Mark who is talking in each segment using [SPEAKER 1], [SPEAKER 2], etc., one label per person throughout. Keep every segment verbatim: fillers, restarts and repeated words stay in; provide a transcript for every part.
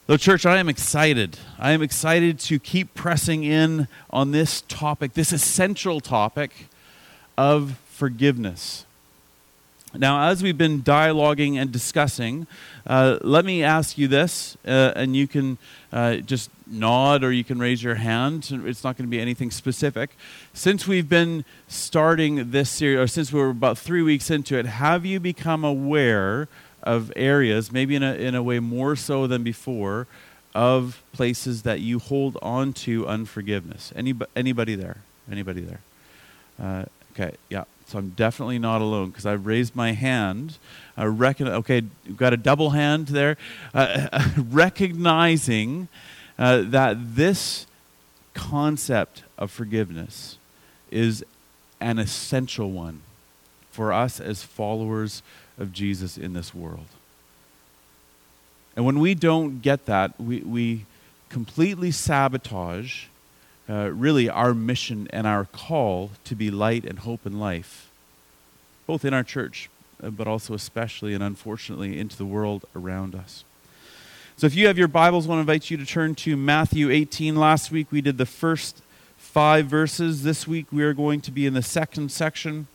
[SPEAKER 1] So, church, I am excited. I am excited to keep pressing in on this topic, this essential topic of forgiveness. Now, as we've been dialoguing and discussing, uh, let me ask you this, uh, and you can uh, just nod or you can raise your hand. It's not going to be anything specific. Since we've been starting this series, or since we were about three weeks into it, have you become aware of areas, maybe in a in a way more so than before, of places that you hold on to unforgiveness? Any, anybody there? Anybody there? Uh, okay, yeah. So I'm definitely not alone because I've raised my hand. I reckon. Okay, we've got a double hand there, uh, recognizing uh, that this concept of forgiveness is an essential one for us as followers of Jesus in this world. And when we don't get that, we, we completely sabotage uh, really our mission and our call to be light and hope and life, both in our church, uh, but also especially and unfortunately into the world around us. So if you have your Bibles, I want to invite you to turn to Matthew eighteen. Last week we did the first five verses. This week we are going to be in the second section,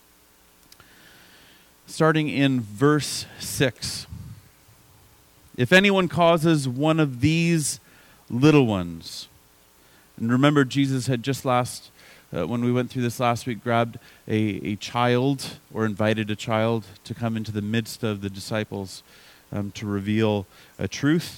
[SPEAKER 1] starting in verse six. If anyone causes one of these little ones, and remember Jesus had just last, uh, when we went through this last week, grabbed a, a child or invited a child to come into the midst of the disciples um, to reveal a truth,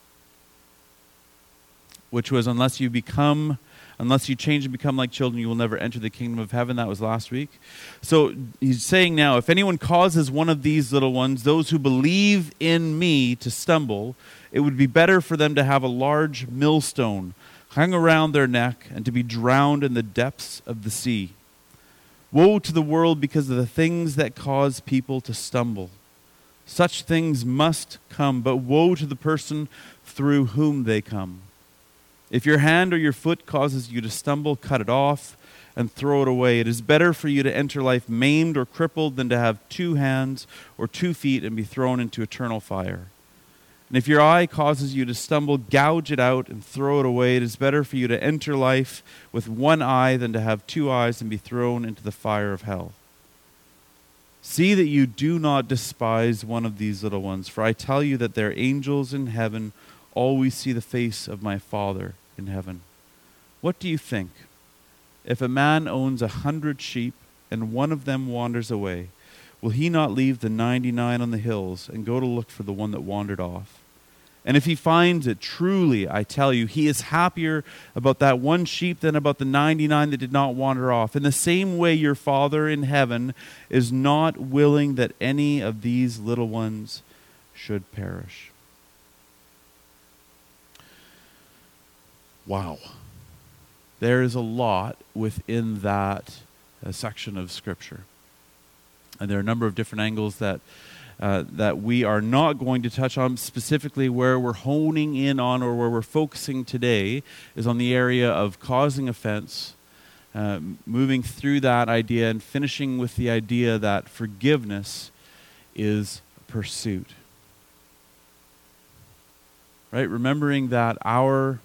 [SPEAKER 1] which was unless you become Unless you change and become like children, you will never enter the kingdom of heaven. That was last week. So he's saying now, if anyone causes one of these little ones, those who believe in me, to stumble, it would be better for them to have a large millstone hung around their neck and to be drowned in the depths of the sea. Woe to the world because of the things that cause people to stumble. Such things must come, but woe to the person through whom they come. If your hand or your foot causes you to stumble, cut it off and throw it away. It is better for you to enter life maimed or crippled than to have two hands or two feet and be thrown into eternal fire. And if your eye causes you to stumble, gouge it out and throw it away. It is better for you to enter life with one eye than to have two eyes and be thrown into the fire of hell. See that you do not despise one of these little ones, for I tell you that their angels in heaven always see the face of my Father in heaven. What do you think? If a man owns a hundred sheep and one of them wanders away, will he not leave the ninety-nine on the hills and go to look for the one that wandered off? And if he finds it, truly, I tell you, he is happier about that one sheep than about the ninety-nine that did not wander off. In the same way, your Father in heaven is not willing that any of these little ones should perish. Wow. There is a lot within that uh, section of Scripture. And there are a number of different angles that uh, that we are not going to touch on. Specifically, where we're honing in on or where we're focusing today is on the area of causing offense, uh, moving through that idea and finishing with the idea that forgiveness is pursuit. Right? Remembering that our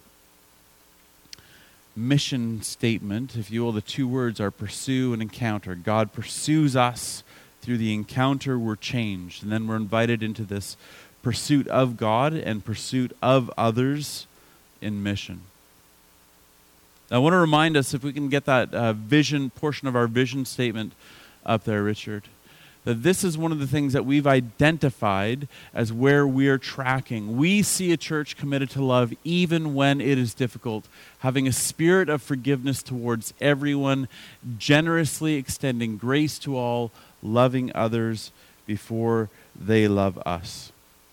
[SPEAKER 1] mission statement, if you will, the two words are pursue and encounter. God pursues us. Through the encounter, we're changed. And then we're invited into this pursuit of God and pursuit of others in mission. I want to remind us, if we can get that uh, vision, portion of our vision statement up there, Richard, that this is one of the things that we've identified as where we are tracking. We see a church committed to love even when it is difficult, having a spirit of forgiveness towards everyone, generously extending grace to all, loving others before they love us.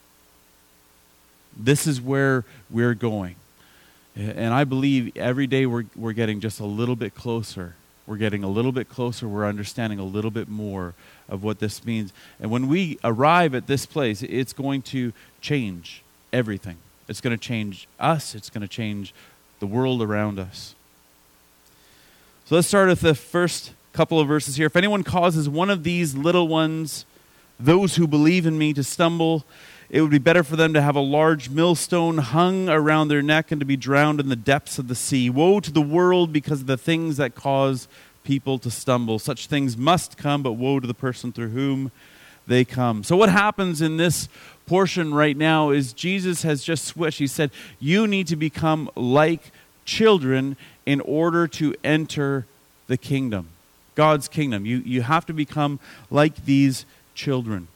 [SPEAKER 1] This is where we're going. And I believe every day we're we're getting just a little bit closer. We're getting a little bit closer. We're understanding a little bit more of what this means. And when we arrive at this place, it's going to change everything. It's going to change us. It's going to change the world around us. So let's start with the first couple of verses here. If anyone causes one of these little ones, those who believe in me, to stumble, it would be better for them to have a large millstone hung around their neck and to be drowned in the depths of the sea. Woe to the world because of the things that cause people to stumble. Such things must come, but woe to the person through whom they come. So what happens in this portion right now is Jesus has just switched. He said, you need to become like children in order to enter the kingdom, God's kingdom. You, you have to become like these children.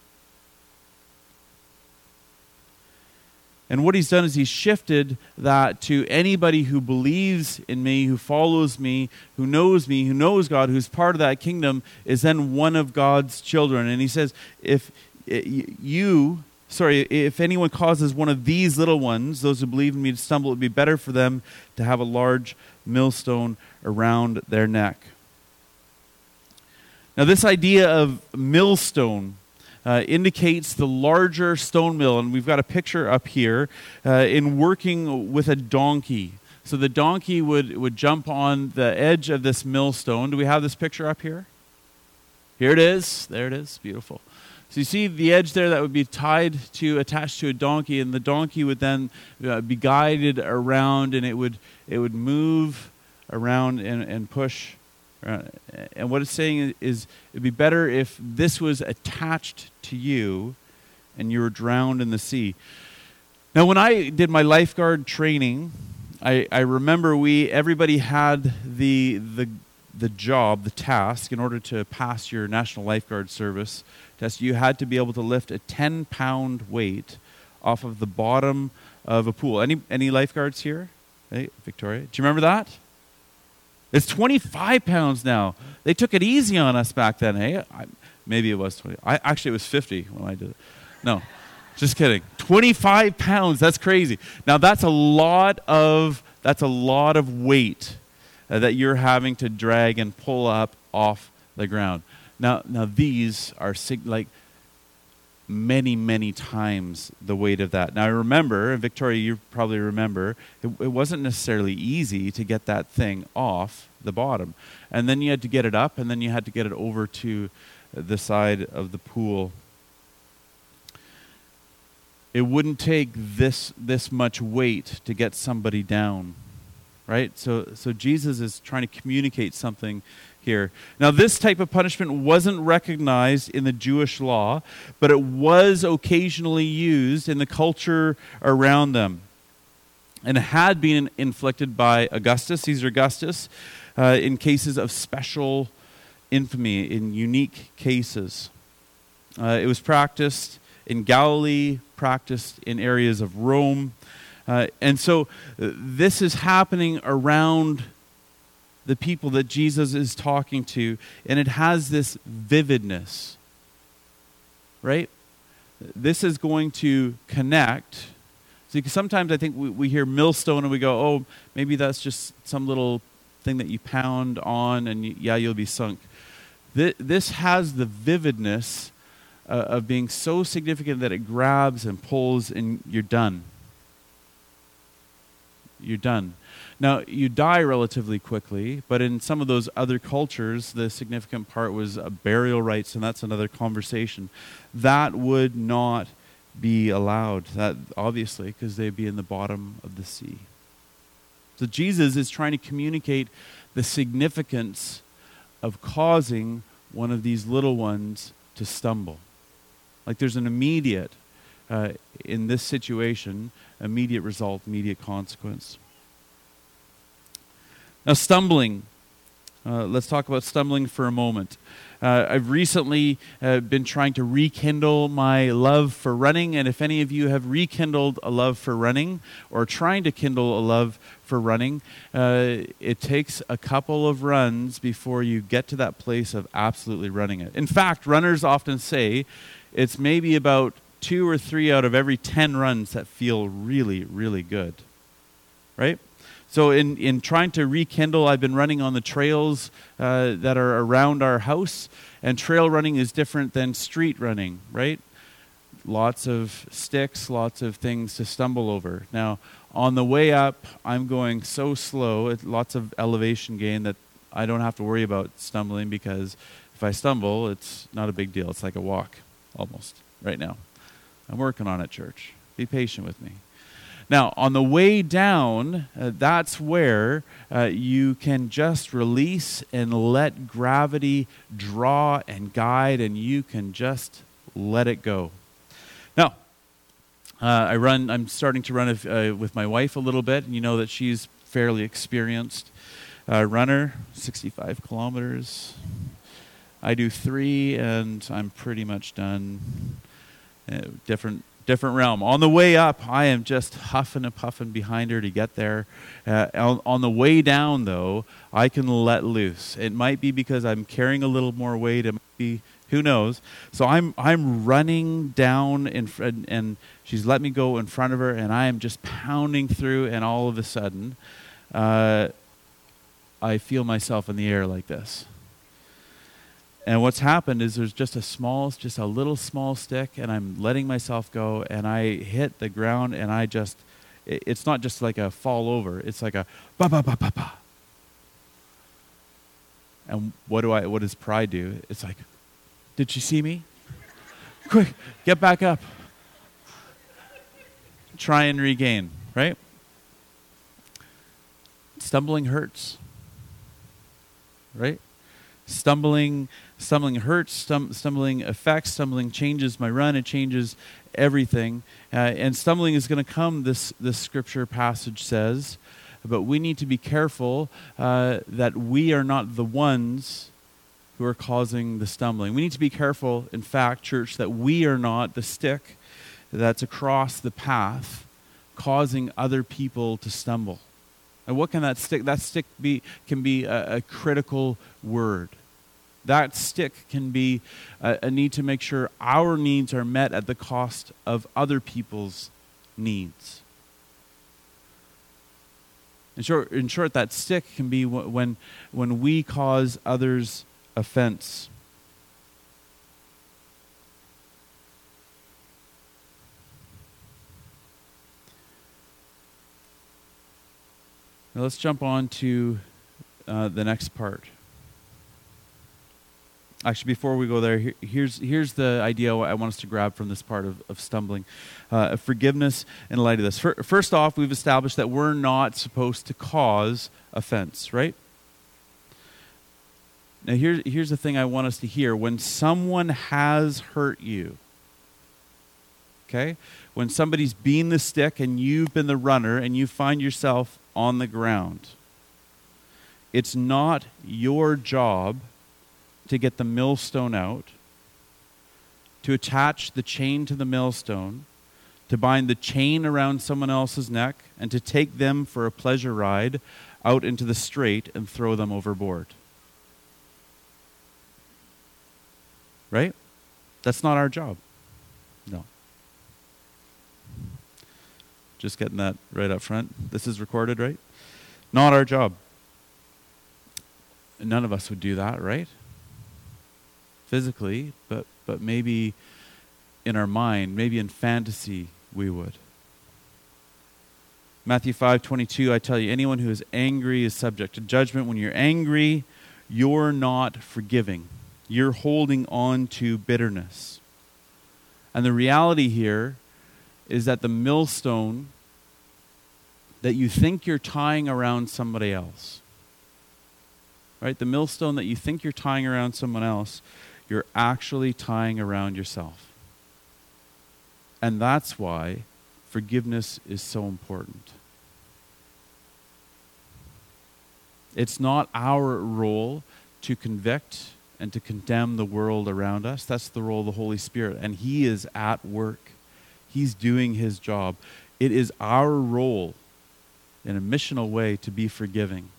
[SPEAKER 1] And what he's done is he's shifted that to anybody who believes in me, who follows me, who knows me, who knows God, who's part of that kingdom, is then one of God's children. And he says, if you, sorry, if anyone causes one of these little ones, those who believe in me, to stumble, it would be better for them to have a large millstone around their neck. Now, this idea of millstone Uh, indicates the larger stone mill, and we've got a picture up here uh, in working with a donkey. So the donkey would, would jump on the edge of this millstone. Do we have this picture up here? Here it is. There it is. Beautiful. So you see the edge there that would be tied to, attached to a donkey, and the donkey would then uh, be guided around, and it would it would move around and, and push. Uh, and what it's saying is it'd be better if this was attached to you and you were drowned in the sea. Now, when I did my lifeguard training, I, I remember we everybody had the the the job, the task, in order to pass your National Lifeguard Service test, you had to be able to lift a ten pound weight off of the bottom of a pool. Any any lifeguards here? Hey, Victoria, do you remember that? It's twenty-five pounds now. They took it easy on us back then, hey? I, maybe it was twenty. I, actually, it was fifty when I did it. No, just kidding. twenty-five pounds, that's crazy. Now, that's a lot of, that's a lot of weight uh, that you're having to drag and pull up off the ground. Now, now these are sig- like many, many times the weight of that. Now, I remember, and Victoria, you probably remember, it, it wasn't necessarily easy to get that thing off the bottom. And then you had to get it up, and then you had to get it over to the side of the pool. It wouldn't take this this much weight to get somebody down, right? So, so Jesus is trying to communicate something here. Now, this type of punishment wasn't recognized in the Jewish law, but it was occasionally used in the culture around them. And it had been inflicted by Augustus, Caesar Augustus, uh, in cases of special infamy, in unique cases. Uh, it was practiced in Galilee, practiced in areas of Rome. Uh, and so uh, this is happening around the people that Jesus is talking to, and it has this vividness, right? This is going to connect. See, sometimes I think we, we hear millstone and we go, oh, maybe that's just some little thing that you pound on and you, yeah, you'll be sunk. This, this has the vividness uh, of being so significant that it grabs and pulls and you're done. You're done. Now, you die relatively quickly, but in some of those other cultures, the significant part was uh, burial rites, and that's another conversation. That would not be allowed, that obviously, because they'd be in the bottom of the sea. So Jesus is trying to communicate the significance of causing one of these little ones to stumble. Like there's an immediate, uh, in this situation, immediate result, immediate consequence. Now, stumbling. Uh, let's talk about stumbling for a moment. Uh, I've recently uh, been trying to rekindle my love for running, and if any of you have rekindled a love for running or trying to kindle a love for running, uh, it takes a couple of runs before you get to that place of absolutely running it. In fact, runners often say it's maybe about two or three out of every ten runs that feel really, really good, right? So in, in trying to rekindle, I've been running on the trails uh, that are around our house, and trail running is different than street running, right? Lots of sticks, lots of things to stumble over. Now, on the way up, I'm going so slow, it's lots of elevation gain that I don't have to worry about stumbling, because if I stumble, it's not a big deal. It's like a walk, almost, right now. I'm working on it, church. Be patient with me. Now, on the way down, uh, that's where uh, you can just release and let gravity draw and guide, and you can just let it go. Now, uh, I run. I'm starting to run uh, with my wife a little bit, and you know that she's fairly experienced uh, runner, sixty-five kilometers. I do three, and I'm pretty much done. Uh, different. Different realm. On the way up, I am just huffing and puffing behind her to get there. Uh, on, on the way down, though, I can let loose. It might be because I'm carrying a little more weight. It might be, who knows? So I'm I'm running down in front, and she's let me go in front of her, and I am just pounding through. And all of a sudden, uh, I feel myself in the air like this. And what's happened is there's just a small, just a little small stick, and I'm letting myself go, and I hit the ground, and I just, it, it's not just like a fall over. It's like a ba ba ba ba ba. And what do I? What does pride do? It's like, did she see me? Quick, get back up. Try and regain, right? Stumbling hurts, right? Stumbling, stumbling hurts, stum- stumbling affects, stumbling changes my run, it changes everything. Uh, and stumbling is going to come, this, this scripture passage says, but we need to be careful uh, that we are not the ones who are causing the stumbling. We need to be careful, in fact, church, that we are not the stick that's across the path causing other people to stumble. And what can that stick? That stick be can be a, a critical word. That stick can be a, a need to make sure our needs are met at the cost of other people's needs. In short, in short, that stick can be w- when when we cause others offense. Now let's jump on to uh, the next part. Actually, before we go there, here, here's here's the idea I want us to grab from this part of, of stumbling. Uh, forgiveness in light of this. First off, we've established that we're not supposed to cause offense, right? Now, here, here's the thing I want us to hear. When someone has hurt you, okay? When somebody's been the stick and you've been the runner and you find yourself on the ground, it's not your job to get the millstone out, to attach the chain to the millstone, to bind the chain around someone else's neck, and to take them for a pleasure ride out into the strait and throw them overboard. Right? That's not our job. No. Just getting that right up front. This is recorded, right? Not our job. None of us would do that, right? Physically, but but maybe in our mind, maybe in fantasy, we would. Matthew five twenty-two, I tell you, anyone who is angry is subject to judgment. When you're angry, you're not forgiving. You're holding on to bitterness. And the reality here is that the millstone that you think you're tying around somebody else, right? The millstone that you think you're tying around someone else, you're actually tying around yourself. And that's why forgiveness is so important. It's not our role to convict and to condemn the world around us. That's the role of the Holy Spirit. And He is at work. He's doing His job. It is our role in a missional way to be forgiving.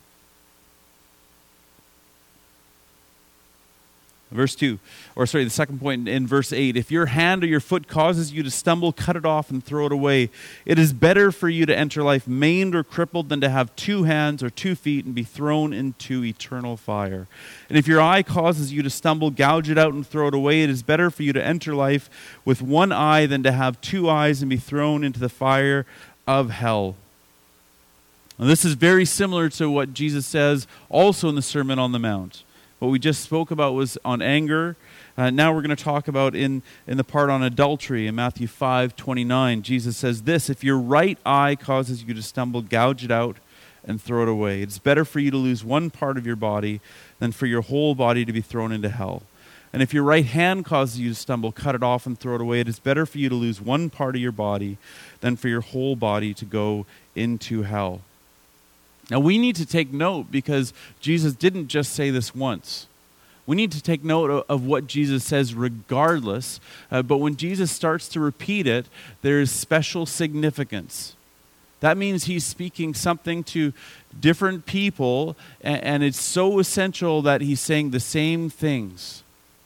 [SPEAKER 1] Verse two, or sorry, the second point in verse eight. If your hand or your foot causes you to stumble, cut it off and throw it away. It is better for you to enter life maimed or crippled than to have two hands or two feet and be thrown into eternal fire. And if your eye causes you to stumble, gouge it out and throw it away. It is better for you to enter life with one eye than to have two eyes and be thrown into the fire of hell. Now, this is very similar to what Jesus says also in the Sermon on the Mount. What we just spoke about was on anger. Uh, now we're going to talk about in, in the part on adultery in Matthew five twenty-nine. Jesus says this, if your right eye causes you to stumble, gouge it out and throw it away. It's better for you to lose one part of your body than for your whole body to be thrown into hell. And if your right hand causes you to stumble, cut it off and throw it away. It is better for you to lose one part of your body than for your whole body to go into hell. Now we need to take note because Jesus didn't just say this once. We need to take note of, of what Jesus says regardless, uh, but when Jesus starts to repeat it, there is special significance. That means he's speaking something to different people, and, and it's so essential that he's saying the same things.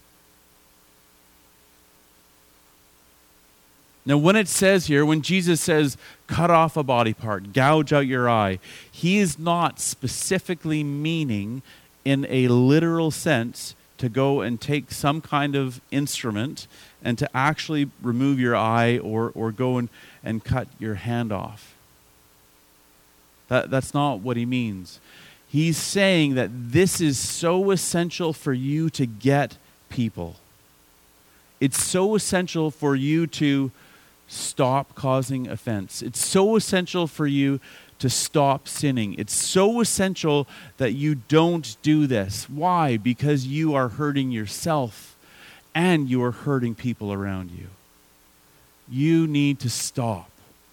[SPEAKER 1] Now, when it says here, when Jesus says, cut off a body part, gouge out your eye, he is not specifically meaning in a literal sense to go and take some kind of instrument and to actually remove your eye or, or go and, and cut your hand off. That, that's not what he means. He's saying that this is so essential for you to get people. It's so essential for you to stop causing offense. It's so essential for you to stop sinning. It's so essential that you don't do this. Why? Because you are hurting yourself and you are hurting people around you. You need to stop.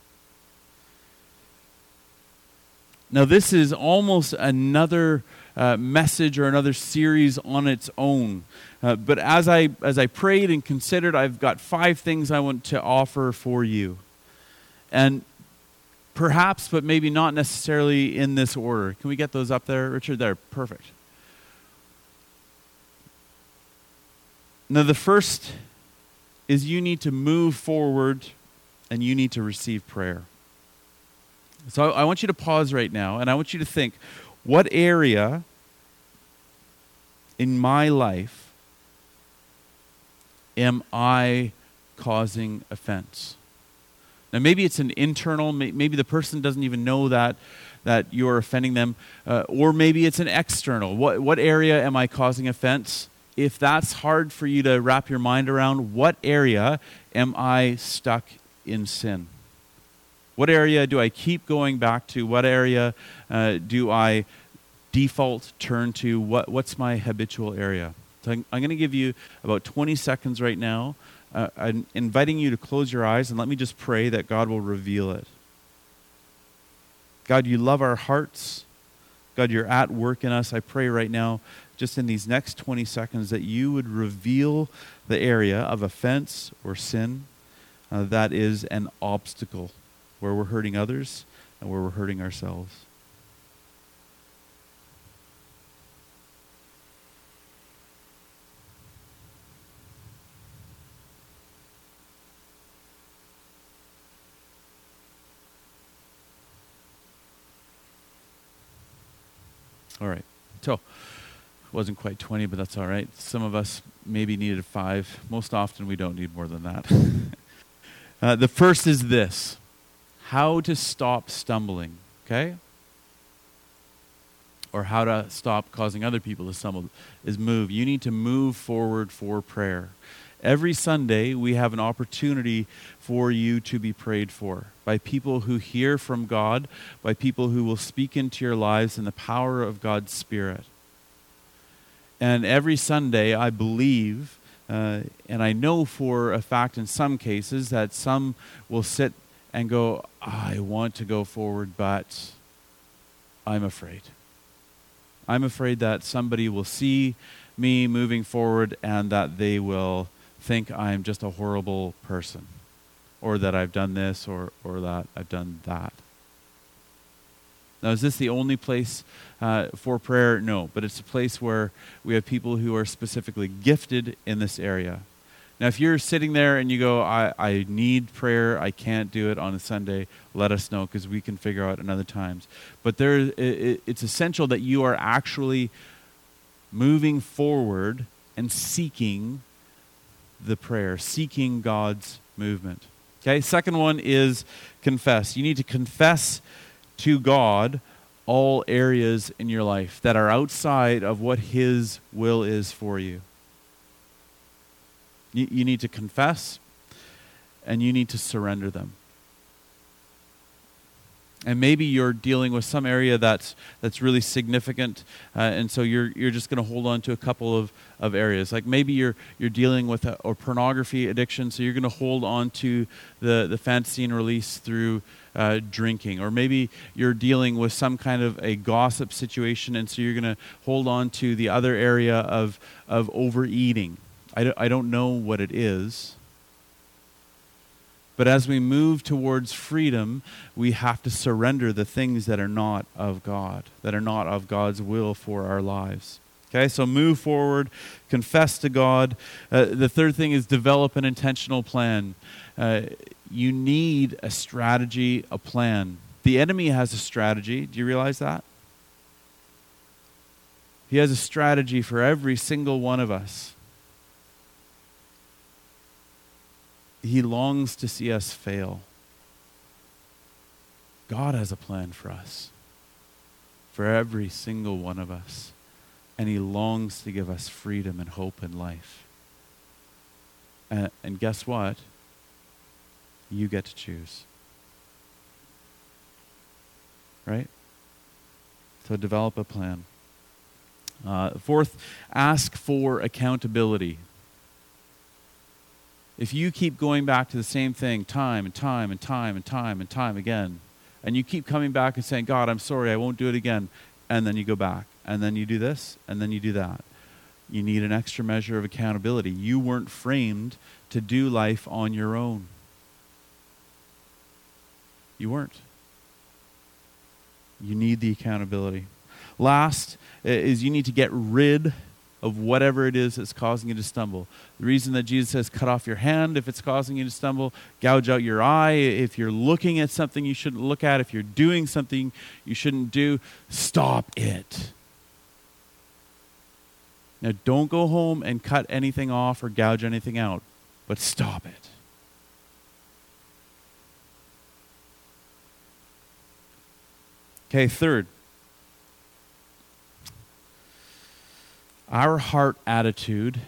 [SPEAKER 1] Now, this is almost another uh, message or another series on its own. Uh, but as I as I prayed and considered, I've got five things I want to offer for you. And perhaps, but maybe not necessarily in this order. Can we get those up there, Richard? There, perfect. Now, the first is you need to move forward and you need to receive prayer. So I, I want you to pause right now and I want you to think, what area in my life am I causing offense? Now, maybe it's an internal, maybe the person doesn't even know that that you're offending them, uh, or maybe it's an external. What what area am I causing offense? If that's hard for you to wrap your mind around, what area am I stuck in sin? What area do I keep going back to? What area uh, do I default turn to? What what's my habitual area? So I'm, I'm going to give you about twenty seconds right now. Uh, I'm inviting you to close your eyes and let me just pray that God will reveal it. God, you love our hearts. God, you're at work in us. I pray right now, just in these next twenty seconds, that you would reveal the area of offense or sin uh, that is an obstacle where we're hurting others and where we're hurting ourselves. All right. So, it wasn't quite twenty, but that's all right. Some of us maybe needed five. Most often we don't need more than that. uh, the first is this. How to stop stumbling, okay? Or how to stop causing other people to stumble is move. You need to move forward for prayer. Every Sunday, we have an opportunity for you to be prayed for by people who hear from God, by people who will speak into your lives in the power of God's Spirit. And every Sunday, I believe, uh, and I know for a fact in some cases that some will sit and go, I want to go forward, but I'm afraid. I'm afraid that somebody will see me moving forward and that they will think I'm just a horrible person, or that I've done this, or, or that I've done that. Now, is this the only place uh, for prayer? No, but it's a place where we have people who are specifically gifted in this area. Now, if you're sitting there and you go, I, I need prayer, I can't do it on a Sunday, let us know because we can figure out another times. But there, it, it's essential that you are actually moving forward and seeking the prayer, seeking God's movement. Okay, second one is confess. You need to confess to God all areas in your life that are outside of what His will is for you. You, you need to confess, and you need to surrender them. And maybe you're dealing with some area that's that's really significant, uh, and so you're you're just going to hold on to a couple of, of areas. Like maybe you're you're dealing with a or pornography addiction, so you're going to hold on to the, the fantasy and release through uh, drinking. Or maybe you're dealing with some kind of a gossip situation, and so you're going to hold on to the other area of of overeating. I don't, I don't know what it is. But as we move towards freedom, we have to surrender the things that are not of God, that are not of God's will for our lives. Okay, so move forward, confess to God. Uh, the third thing is develop an intentional plan. Uh, you need a strategy, a plan. The enemy has a strategy. Do you realize that? He has a strategy for every single one of us. He longs to see us fail. God has a plan for us, for every single one of us. And he longs to give us freedom and hope and life. And, and guess what? You get to choose. Right? So develop a plan. Uh, fourth, ask for accountability. If you keep going back to the same thing time and time and time and time and time again, and you keep coming back and saying, God, I'm sorry, I won't do it again, and then you go back, and then you do this, and then you do that, you need an extra measure of accountability. You weren't framed to do life on your own. You weren't. You need the accountability. Last is you need to get rid of whatever it is that's causing you to stumble. The reason that Jesus says cut off your hand if it's causing you to stumble, gouge out your eye if you're looking at something you shouldn't look at, if you're doing something you shouldn't do, stop it. Now don't go home and cut anything off or gouge anything out, but stop it. Okay, third. Our heart attitude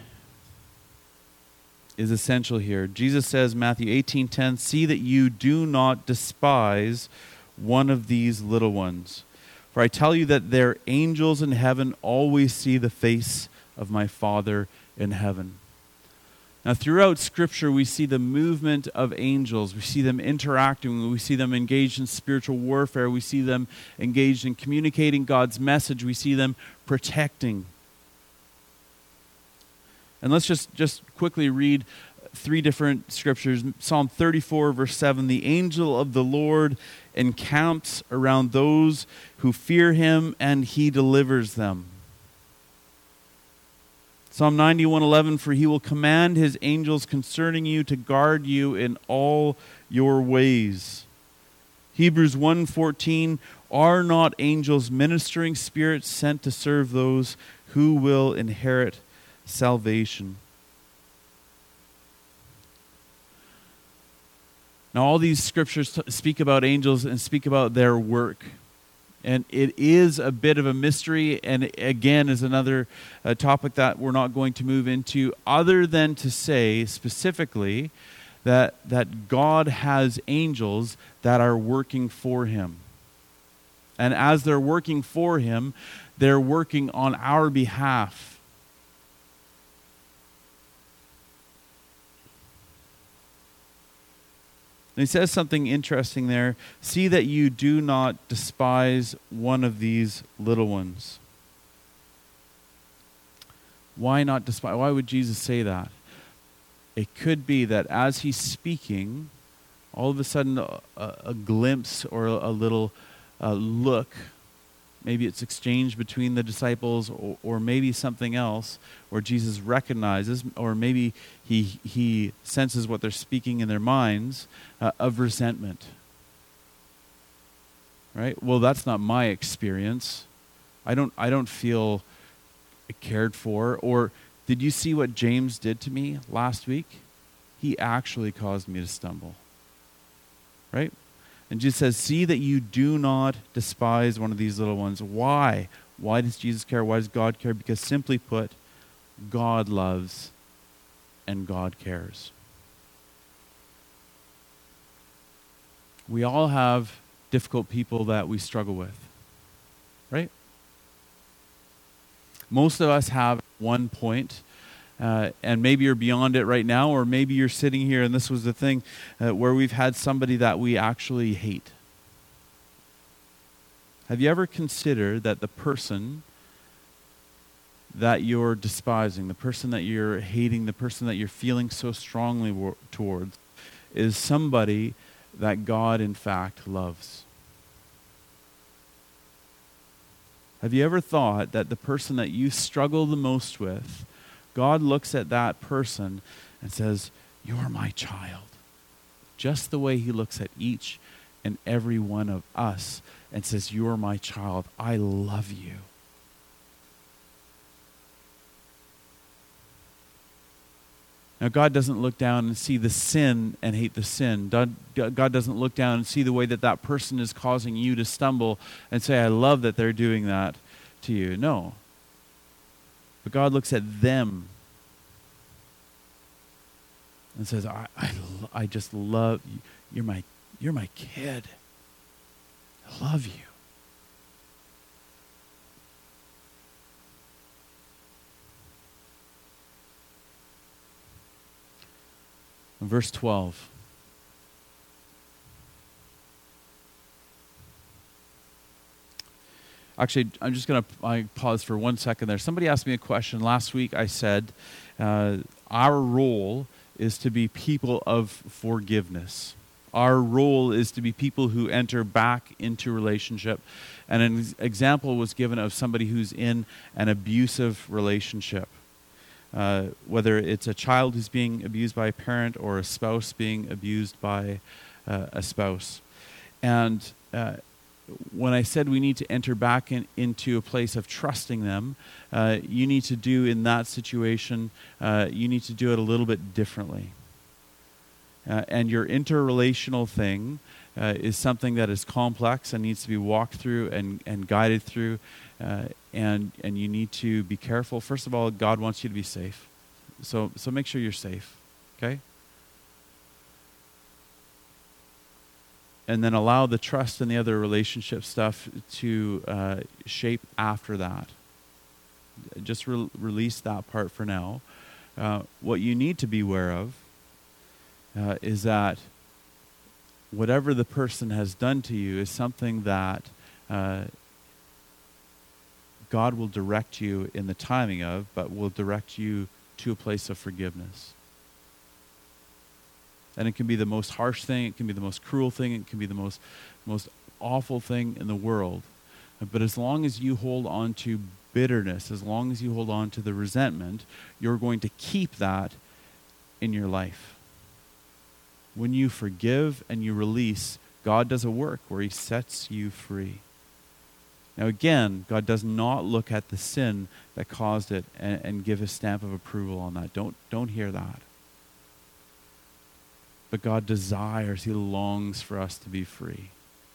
[SPEAKER 1] is essential here. Jesus says, Matthew eighteen ten, see that you do not despise one of these little ones. For I tell you that their angels in heaven always see the face of my Father in heaven. Now, throughout Scripture, we see the movement of angels. We see them interacting. We see them engaged in spiritual warfare. We see them engaged in communicating God's message. We see them protecting. And let's just, just quickly read three different scriptures. Psalm thirty-four, verse seven, the angel of the Lord encamps around those who fear him, and he delivers them. Psalm ninety-one, eleven, for he will command his angels concerning you to guard you in all your ways. Hebrews one fourteen, are not angels ministering spirits sent to serve those who will inherit salvation? Now, all these scriptures t- speak about angels and speak about their work. And it is a bit of a mystery, and again is another uh, topic that we're not going to move into, other than to say specifically that, that God has angels that are working for him. And as they're working for him, they're working on our behalf. And he says something interesting there. See that you do not despise one of these little ones. Why not despise? Why would Jesus say that? It could be that as he's speaking, all of a sudden a, a, a glimpse or a, a little uh, look, maybe it's exchanged between the disciples, or, or maybe something else where Jesus recognizes, or maybe he he senses what they're speaking in their minds, uh, of resentment. Right? Well, that's not my experience. I don't I don't feel cared for. Or did you see what James did to me last week? He actually caused me to stumble. Right? And Jesus says, see that you do not despise one of these little ones. Why? Why does Jesus care? Why does God care? Because simply put, God loves and God cares. We all have difficult people that we struggle with, right? Most of us have at one point, uh, and maybe you're beyond it right now, or maybe you're sitting here and this was the thing uh, where we've had somebody that we actually hate. Have you ever considered that the person that you're despising, the person that you're hating, the person that you're feeling so strongly wo- towards is somebody that God in fact loves? Have you ever thought that the person that you struggle the most with, God looks at that person and says, "You're my child," just the way he looks at each and every one of us and says, "You're my child. I love you." Now, God doesn't look down and see the sin and hate the sin. God, God doesn't look down and see the way that that person is causing you to stumble and say, "I love that they're doing that to you." No. But God looks at them and says, I, I, I just love you. You're my, you're my kid. I love you. Verse twelve. Actually, I'm just going to pause for one second there. Somebody asked me a question. Last week I said uh, our role is to be people of forgiveness. Our role is to be people who enter back into relationship. And an example was given of somebody who's in an abusive relationship. Uh, whether it's a child who's being abused by a parent or a spouse being abused by uh, a spouse. And uh, when I said we need to enter back in, into a place of trusting them, uh, you need to do in that situation, uh, you need to do it a little bit differently. Uh, and your interrelational thing uh, is something that is complex and needs to be walked through and, and guided through. Uh, and and you need to be careful. First of all, God wants you to be safe. So so make sure you're safe, okay? And then allow the trust and the other relationship stuff to uh, shape after that. Just re- release that part for now. Uh, what you need to be aware of uh, is that whatever the person has done to you is something that uh, God will direct you in the timing of, but will direct you to a place of forgiveness. And it can be the most harsh thing, it can be the most cruel thing, it can be the most most awful thing in the world. But as long as you hold on to bitterness, as long as you hold on to the resentment, you're going to keep that in your life. When you forgive and you release, God does a work where he sets you free. Now again, God does not look at the sin that caused it and, and give a stamp of approval on that. Don't, don't hear that. But God desires, he longs for us to be free.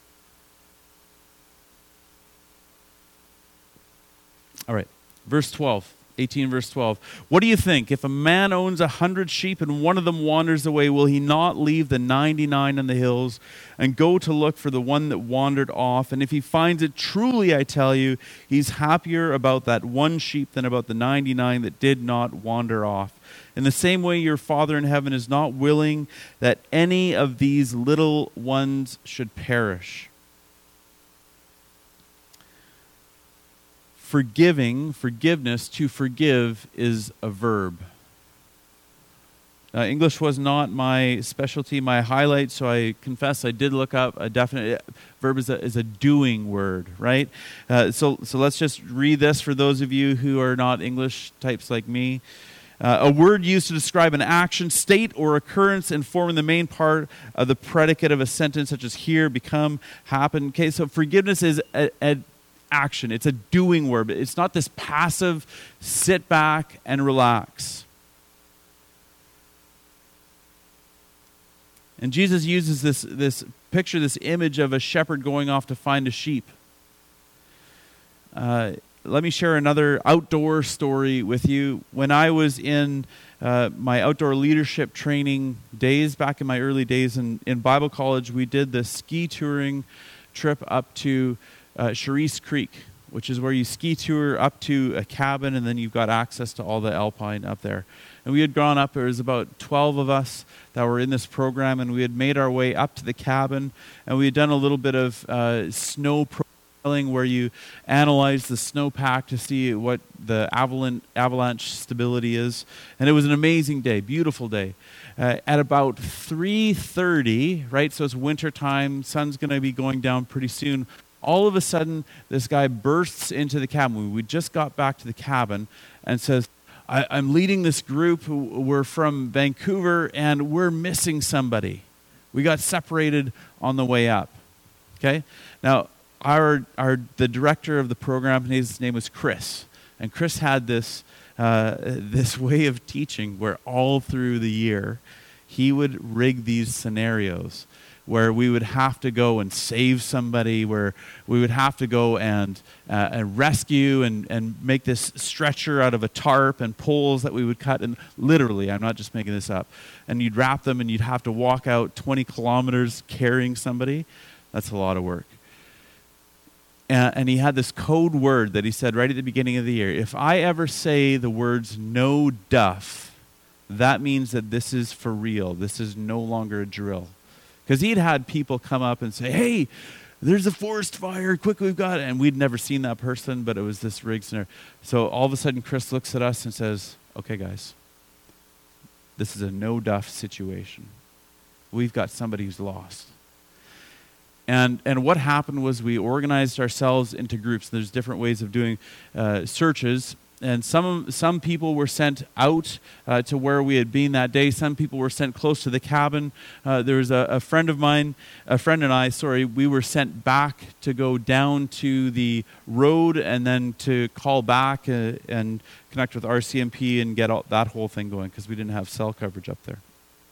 [SPEAKER 1] All right, verse twelve. eighteen verse twelve. What do you think? If a man owns a hundred sheep and one of them wanders away, will he not leave the ninety-nine in the hills and go to look for the one that wandered off? And if he finds it, truly I tell you, he's happier about that one sheep than about the ninety-nine that did not wander off. In the same way, your Father in heaven is not willing that any of these little ones should perish. Forgiving, forgiveness, to forgive is a verb. Uh, English was not my specialty, my highlight, so I confess I did look up a definite verb is a, is a doing word, right? Uh, so, so let's just read this for those of you who are not English types like me. Uh, a word used to describe an action, state, or occurrence and forming the main part of the predicate of a sentence, such as hear, become, happen. Okay, so forgiveness is a, a action. It's a doing word. It's not this passive sit back and relax. And Jesus uses this, this picture, this image of a shepherd going off to find a sheep. Uh, let me share another outdoor story with you. When I was in uh, my outdoor leadership training days, back in my early days in, in Bible college, we did the ski touring trip up to uh, Charisse Creek, which is where you ski tour up to a cabin, and then you've got access to all the alpine up there. And we had gone up, there was about twelve of us that were in this program, and we had made our way up to the cabin, and we had done a little bit of uh, snow profiling where you analyze the snowpack to see what the avalanche, avalanche stability is. And it was an amazing day, beautiful day. Uh, at about three thirty, right, so it's winter time, sun's going to be going down pretty soon. All of a sudden, this guy bursts into the cabin. We just got back to the cabin and says, I, I'm leading this group. We're from Vancouver, and we're missing somebody. We got separated on the way up. Okay? Now, our our the director of the program, his name was Chris. And Chris had this uh, this way of teaching where all through the year, he would rig these scenarios where we would have to go and save somebody, where we would have to go and, uh, and rescue and, and make this stretcher out of a tarp and poles that we would cut. And literally, I'm not just making this up. And you'd wrap them and you'd have to walk out twenty kilometers carrying somebody. That's a lot of work. And, and he had this code word that he said right at the beginning of the year. If I ever say the words no duff, that means that this is for real. This is no longer a drill. Because he'd had people come up and say, hey, there's a forest fire, quick, we've got it. And we'd never seen that person, but it was this rig scenario. So all of a sudden, Chris looks at us and says, okay, guys, this is a no-duff situation. We've got somebody who's lost. And and what happened was we organized ourselves into groups. There's different ways of doing uh, searches. And some some people were sent out uh, to where we had been that day. Some people were sent close to the cabin. Uh, there was a, a friend of mine, a friend and I, sorry, we were sent back to go down to the road and then to call back uh, and connect with R C M P and get all, that whole thing going because we didn't have cell coverage up there.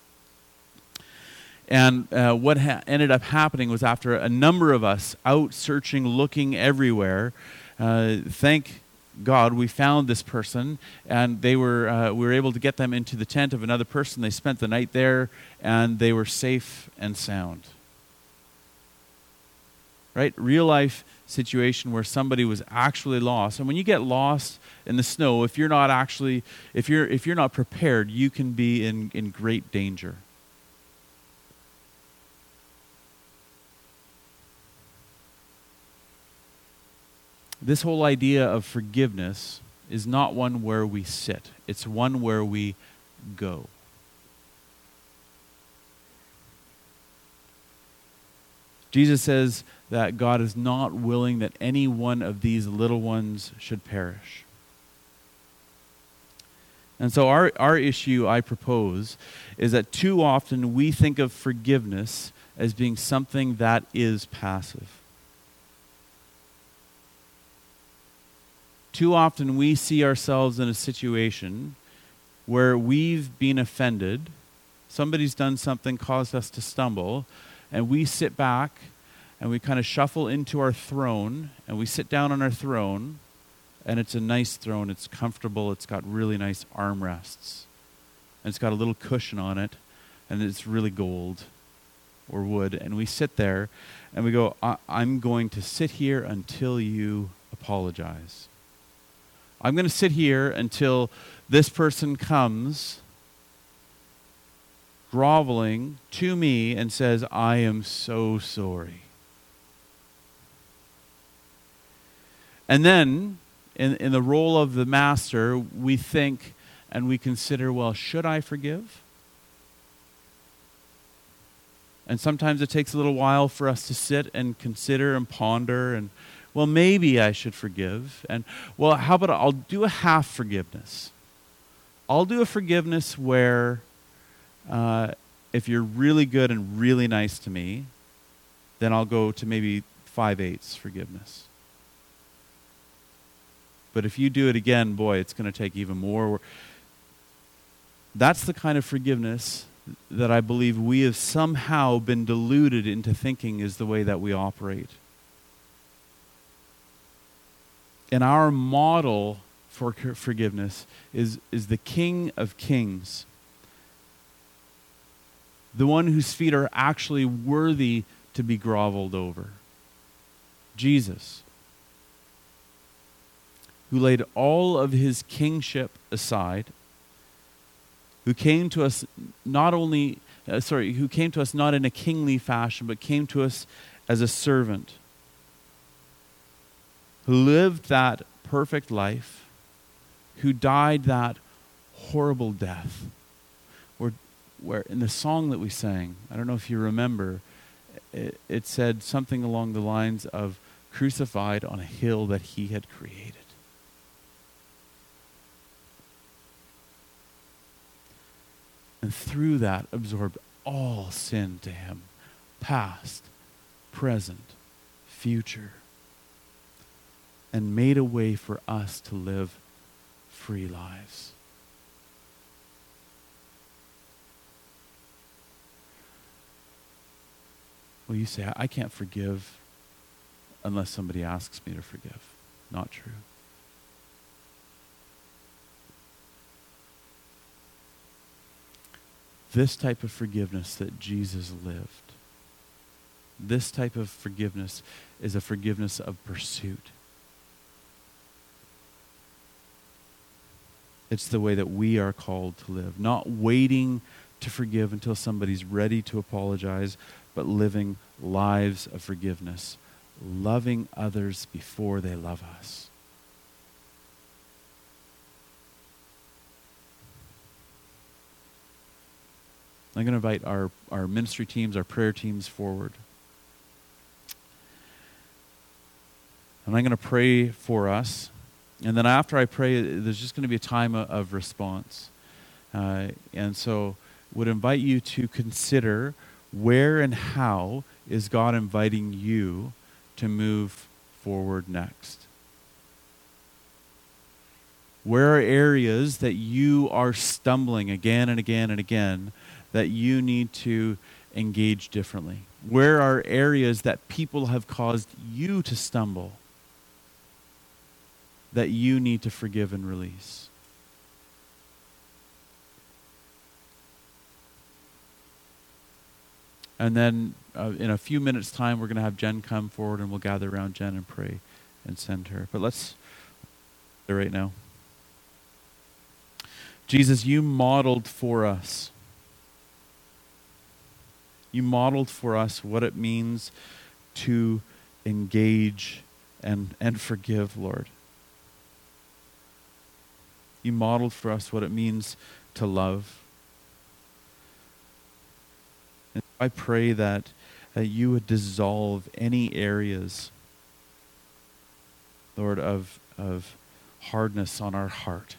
[SPEAKER 1] And uh, what ha- ended up happening was after a number of us out searching, looking everywhere, uh, thank God, we found this person, and they were uh, we were able to get them into the tent of another person. They spent the night there, and they were safe and sound. Right? Real life situation where somebody was actually lost. And when you get lost in the snow, if you're not actually, if you're if you're not prepared, you can be in, in great danger. This whole idea of forgiveness is not one where we sit. It's one where we go. Jesus says that God is not willing that any one of these little ones should perish. And so our, our issue, I propose, is that too often we think of forgiveness as being something that is passive. Too often we see ourselves in a situation where we've been offended, somebody's done something, caused us to stumble, and we sit back and we kind of shuffle into our throne, and we sit down on our throne, and it's a nice throne, it's comfortable, it's got really nice armrests, and it's got a little cushion on it, and it's really gold or wood, and we sit there and we go, I- I'm going to sit here until you apologize. I'm going to sit here until this person comes groveling to me and says, I am so sorry. And then, in, in the role of the master, we think and we consider, well, should I forgive? And sometimes it takes a little while for us to sit and consider and ponder and, well, maybe I should forgive. And, well, how about I'll do a half forgiveness. I'll do a forgiveness where uh, if you're really good and really nice to me, then I'll go to maybe five-eighths forgiveness. But if you do it again, boy, it's going to take even more. That's the kind of forgiveness that I believe we have somehow been deluded into thinking is the way that we operate. And our model for forgiveness is, is the King of Kings, the one whose feet are actually worthy to be groveled over. Jesus, who laid all of his kingship aside, who came to us not only, uh, sorry, who came to us not in a kingly fashion, but came to us as a servant, who lived that perfect life, who died that horrible death. Or where in the song that we sang, I don't know if you remember, it, it said something along the lines of crucified on a hill that he had created. And through that absorbed all sin to him, past, present, future, and made a way for us to live free lives. Well, you say, I can't forgive unless somebody asks me to forgive. Not true. This type of forgiveness that Jesus lived, this type of forgiveness is a forgiveness of pursuit. It's the way that we are called to live, not waiting to forgive until somebody's ready to apologize, but living lives of forgiveness, loving others before they love us. I'm going to invite our, our ministry teams, our prayer teams forward. And I'm going to pray for us. And then after I pray, there's just going to be a time of, of response. Uh, and so would invite you to consider where and how is God inviting you to move forward next. Where are areas that you are stumbling again and again and again that you need to engage differently? Where are areas that people have caused you to stumble that you need to forgive and release? And then uh, in a few minutes' time, we're going to have Jen come forward and we'll gather around Jen and pray and send her. But let's do it right now. Jesus, you modeled for us. You modeled for us what it means to engage and, and forgive, Lord. You modeled for us what it means to love. And I pray that uh, you would dissolve any areas, Lord, of, of hardness on our heart.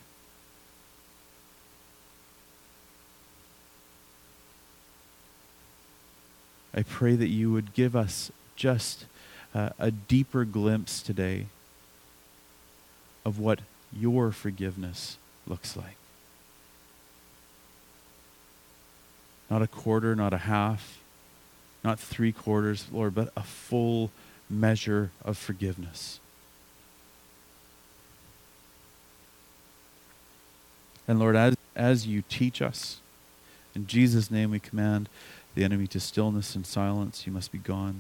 [SPEAKER 1] I pray that you would give us just uh, a deeper glimpse today of what your forgiveness looks like. Not a quarter, not a half, not three quarters, Lord, but a full measure of forgiveness. And Lord, as, as you teach us, in Jesus' name we command the enemy to stillness and silence. You must be gone.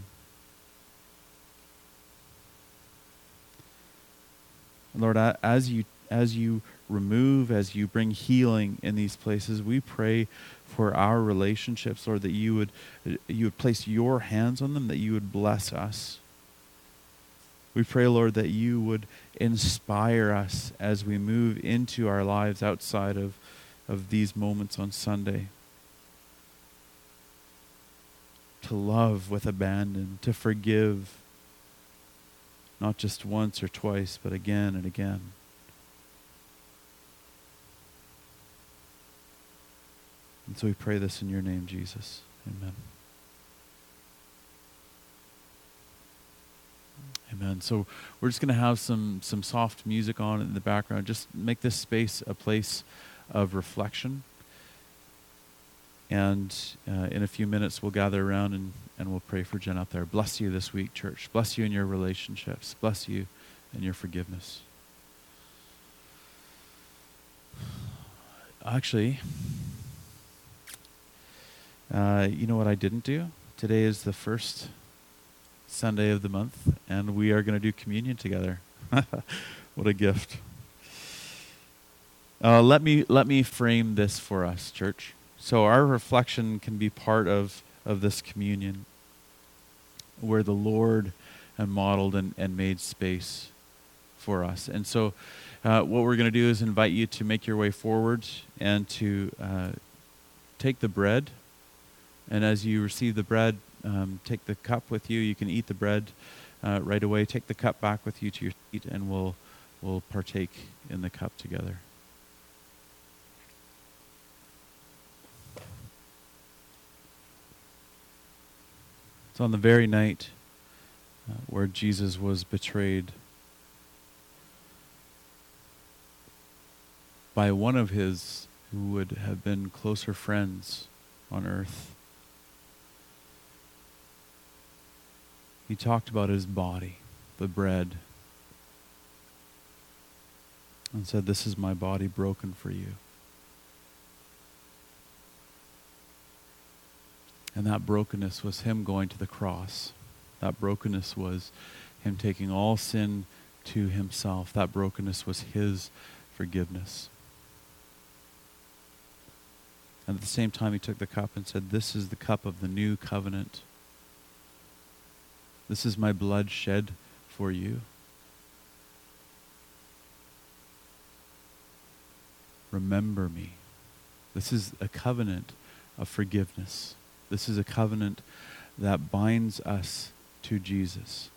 [SPEAKER 1] Lord, as you as you remove, as you bring healing in these places, we pray for our relationships, Lord, that you would you would place your hands on them, that you would bless us. We pray, Lord, that you would inspire us as we move into our lives outside of, of these moments on Sunday. To love with abandon, to forgive, not just once or twice, but again and again. And so we pray this in your name, Jesus. Amen. Amen. So we're just going to have some, some soft music on in the background. Just make this space a place of reflection. And uh, in a few minutes, we'll gather around and, and we'll pray for Jen out there. Bless you this week, church. Bless you in your relationships. Bless you in your forgiveness. Actually, uh, you know what I didn't do? Today is the first Sunday of the month, and we are going to do communion together. What a gift. Uh, let me let me frame this for us, church. So our reflection can be part of, of this communion, where the Lord uh, modeled and, and made space for us. And so uh, what we're going to do is invite you to make your way forward and to uh, take the bread. And as you receive the bread, um, take the cup with you. You can eat the bread uh, right away. Take the cup back with you to your seat, and we'll we'll partake in the cup together. It's on the very night uh, where Jesus was betrayed by one of his who would have been closer friends on earth. He talked about his body, the bread, and said, "This is my body broken for you." And that brokenness was him going to the cross. That brokenness was him taking all sin to himself. That brokenness was his forgiveness. And at the same time, he took the cup and said, "This is the cup of the new covenant. This is my blood shed for you. Remember me." This is a covenant of forgiveness. This is a covenant that binds us to Jesus.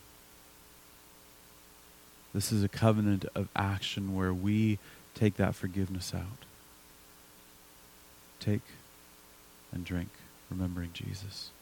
[SPEAKER 1] This is a covenant of action where we take that forgiveness out. Take and drink, remembering Jesus.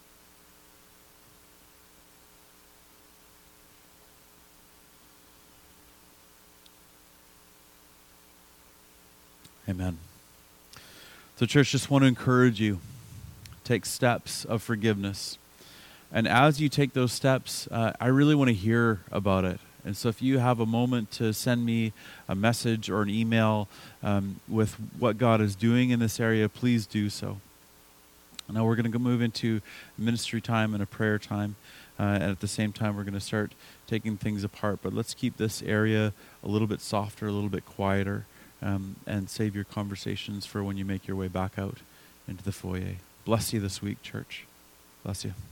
[SPEAKER 1] Amen. So, church, just want to encourage you. Take steps of forgiveness. And as you take those steps, uh, I really want to hear about it. And so if you have a moment to send me a message or an email um, with what God is doing in this area, please do so. Now we're going to go move into ministry time and a prayer time. Uh, and at the same time, we're going to start taking things apart. But let's keep this area a little bit softer, a little bit quieter, um, and save your conversations for when you make your way back out into the foyer. Bless you this week, church. Bless you.